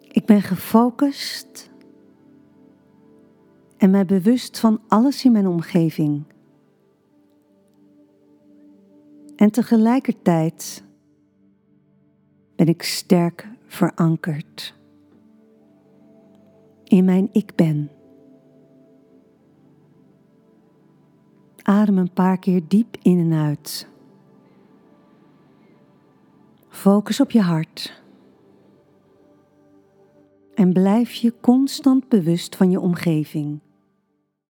Ik ben gefocust en mij bewust van alles in mijn omgeving. En tegelijkertijd ben ik sterk verankerd in mijn ik ben. Adem een paar keer diep in en uit. Focus op je hart. En blijf je constant bewust van je omgeving.